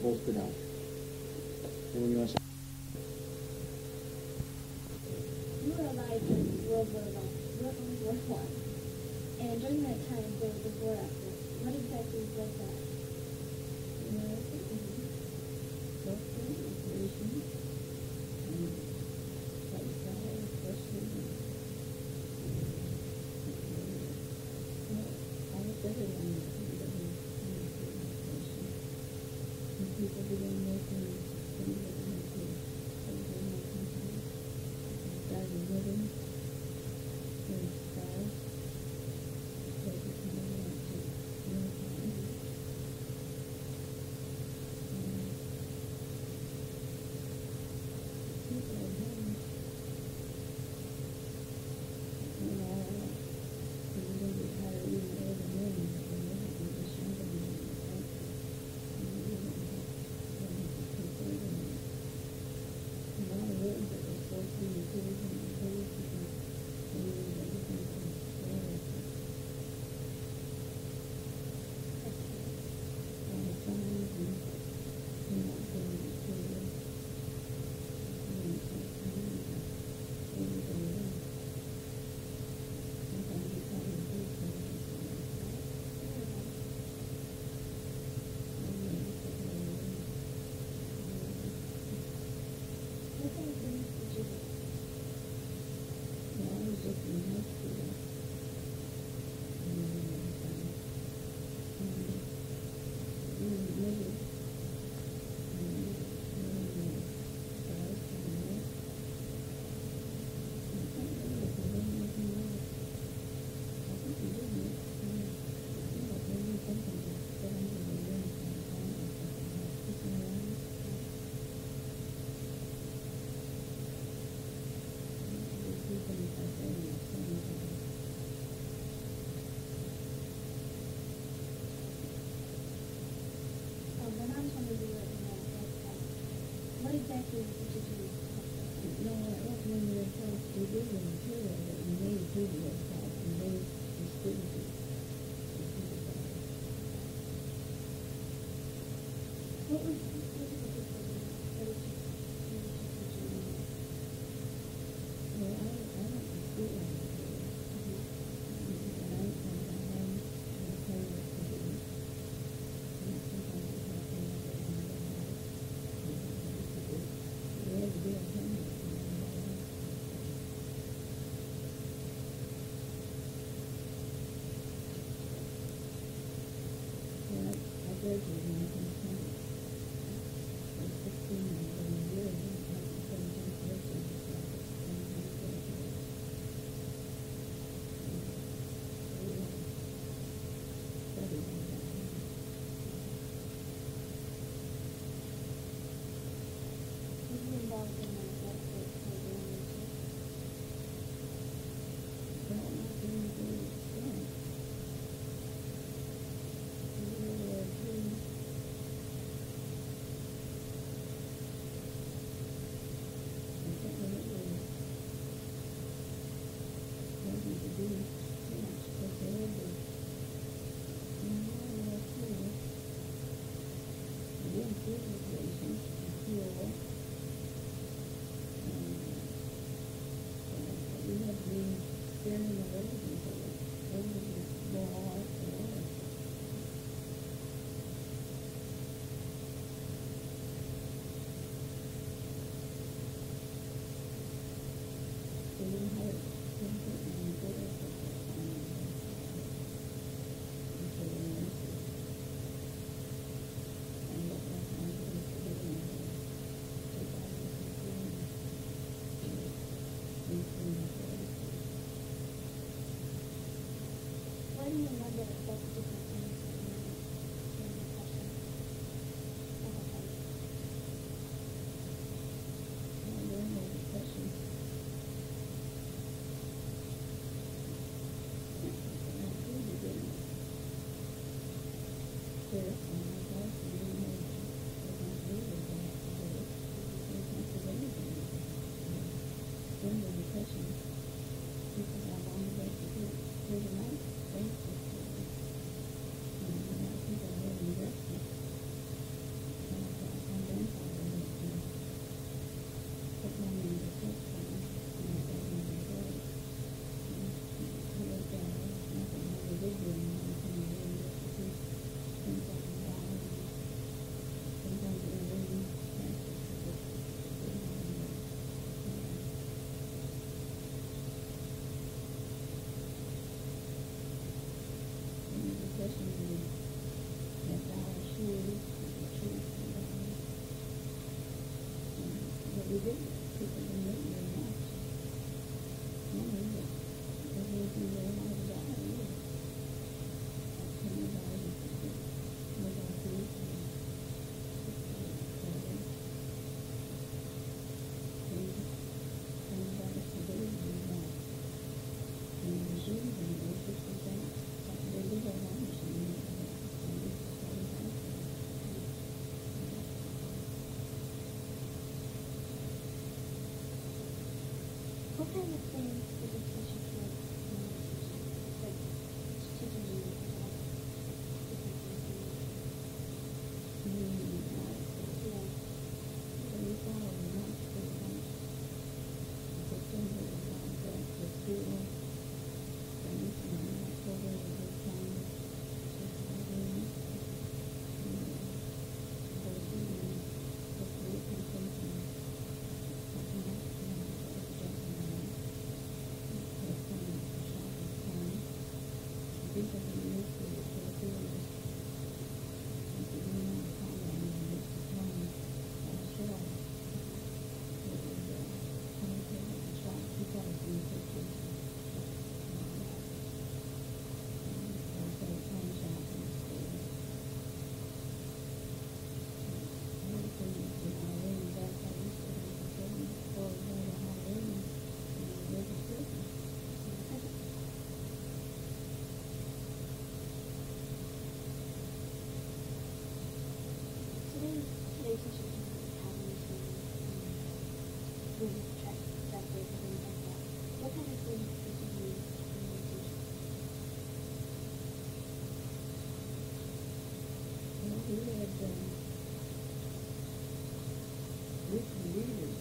post-production. Anyone you want to say? You were alive during World War I. And during that time, there was a war effort. What exactly was that? People began making started living in stars, so we can want to unify. People are home. We really retire even older men, and they have to be younger men. When I was under you were in that, what exactly did you do? No, I don't remember the class. We did the material that we made through the class. We made the students. What was the big program? What did you do? Well, I went to school on it. And I play with students. And sometimes we have to know that we had to be at home. Well, I graduated in 1920. I was 16 and I was in a year and I was 17 years old. Were you involved in that program? Well, not really good experience. We were doing I think we were ready to do too much because they were the we didn't see the patients until we had to be standing the road until everybody would go all out the water. So we had something and go up at that time until the nurses. And what was my place to do in the 2015. Why do you remember about the different things that you did during the session? During the depression, I really didn't care for my life and didn't know what my feelings were about it. There's much of anything. During the depression, people have on the way to do through the night, they just do it. And a lot of people are really restless. And I thought, did. People didn't make very much. Money, but there wasn't very much value. That's when the value was our food. What kind of things is it teaching you? Like, it's teaching you about different things. Yeah. Today teaches you how to use movie check vectors and things like that. What kind of things did you use in your teaching? Well, we had written readers.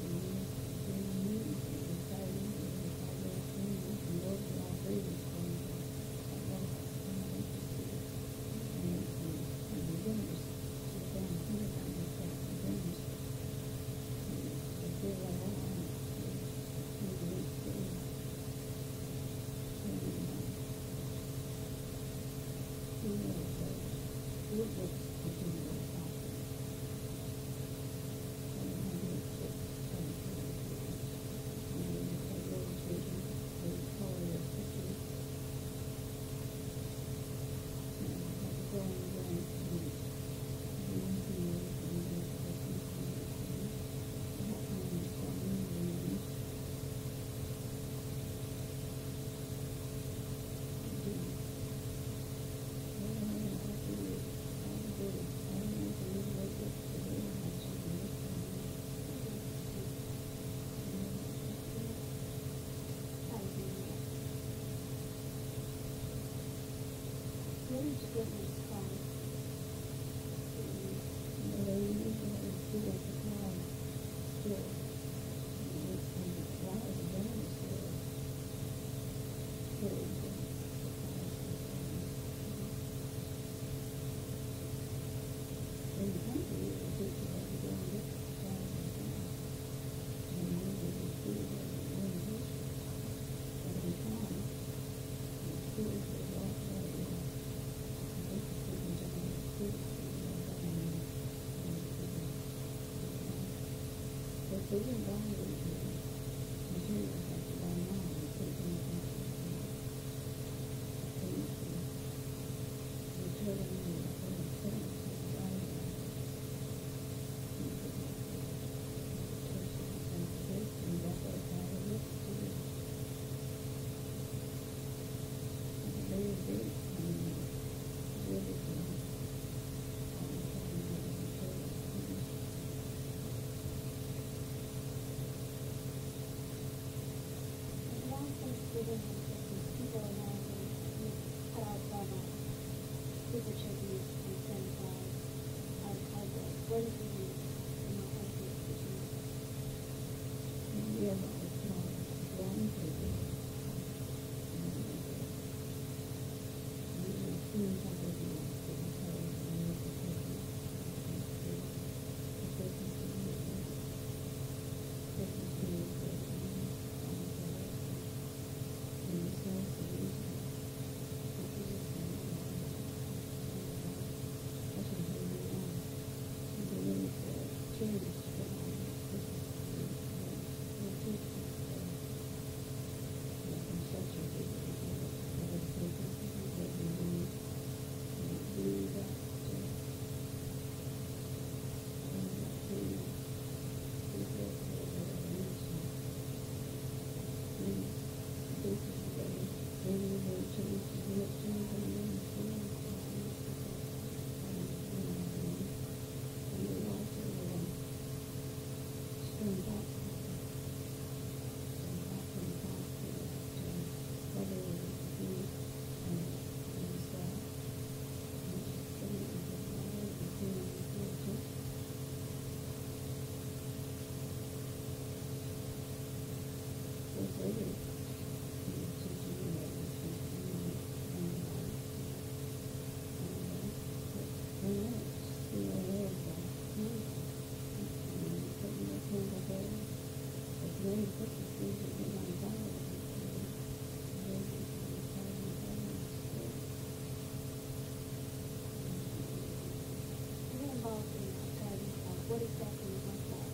What did you get in this class? You're involved in guiding club. What exactly was that?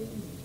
doing it.